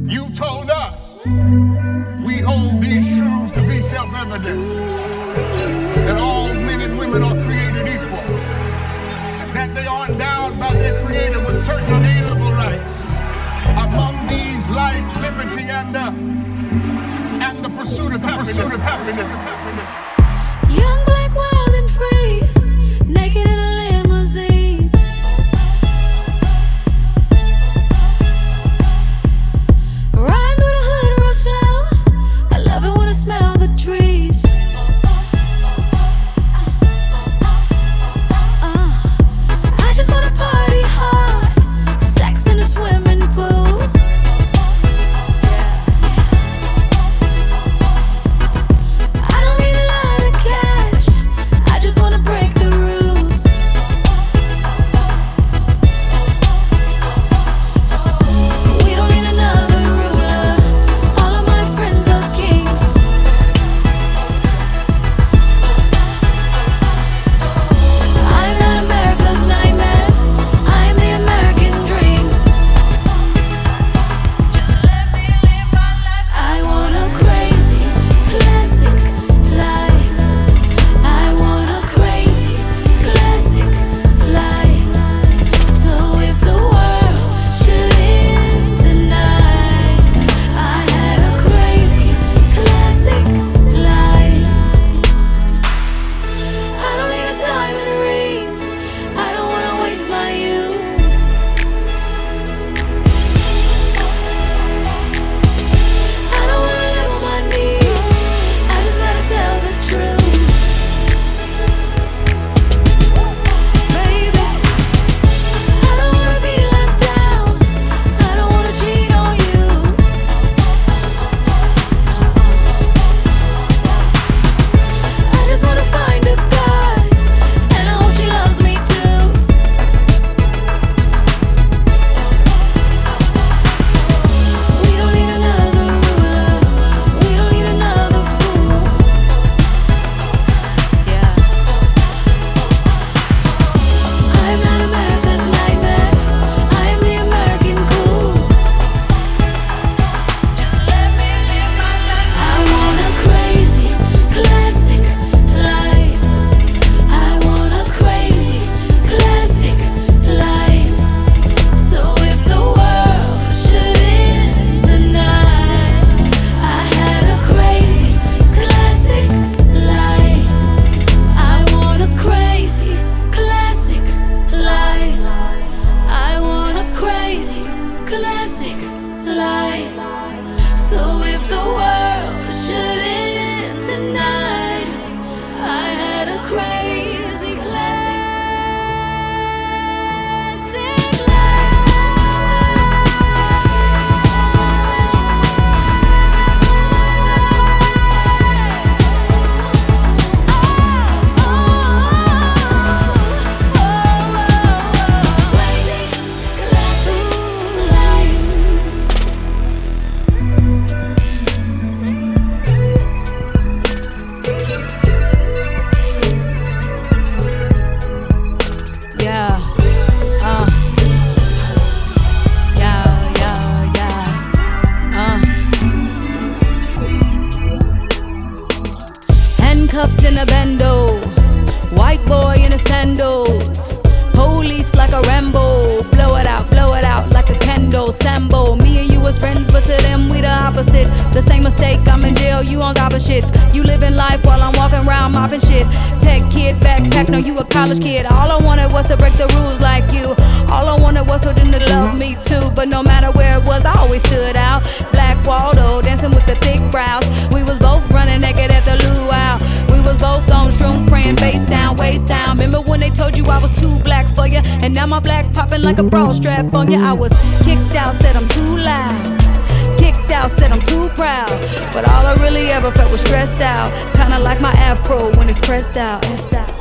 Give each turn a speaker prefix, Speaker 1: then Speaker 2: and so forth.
Speaker 1: You told us we hold these truths to be self-evident, that all men and women are created equal, that they are endowed by their Creator with certain inalienable rights. Among these, life, liberty, and the pursuit of happiness.
Speaker 2: Young, black, wild, and free, naked in a limousine. Riding through the hood real slow. I love it when I smell the trees. I just wanna party hard, sex in a swimming pool. I don't need a lot of cash, I just wanna break the rules. We don't need another ruler, all of my friends are kings. I'm not America's nightmare, I am the American dream. Just let me live my life. I want a crazy, classic life. I want a crazy, classic life. So if the world should end tonight, I had a crazy, classic life. I don't need a diamond ring, I don't wanna waste my youth. I don't wanna live on my knees, I just gotta tell the truth. Baby, I don't wanna be locked down, I don't wanna cheat on you. I just wanna find a God, and I hope she loves me too. We don't need another ruler, we don't need another fool. Yeah. I'm not America's nightmare, I am the American cool. Just let me live my life. I want a crazy, classic life. I want a crazy, classic life. So if the world should end tonight, I had a crazy, classic life. I want a crazy, classic life. I want a crazy, classic life. So if the world should end tonight, I had a crazy, classic Yeah. Handcuffed in a bando, white boy in his sandals. Police like a Rambo, blow it out like a candle. Sambo, me and you was friends, but to them we the opposite. The same mistake, I'm in jail, you on top of shit. You living life while I'm walking around mopping shit. Tech kid, backpack, no you a college kid. All I wanted was to break the rules like you. All I wanted was for them to love me too. But no matter where it was, I always stood out. Black Waldo, dancing with the thick brows. We was both running naked at the luau. We was both on shrooms, praying face down, waist down. Remember when they told you I was too black for you? And now my black popping like a bra strap on you. I was kicked out, said I'm too loud. Kicked out, said I'm too proud. But all I really ever felt was stressed out. Kinda like my afro when it's pressed out.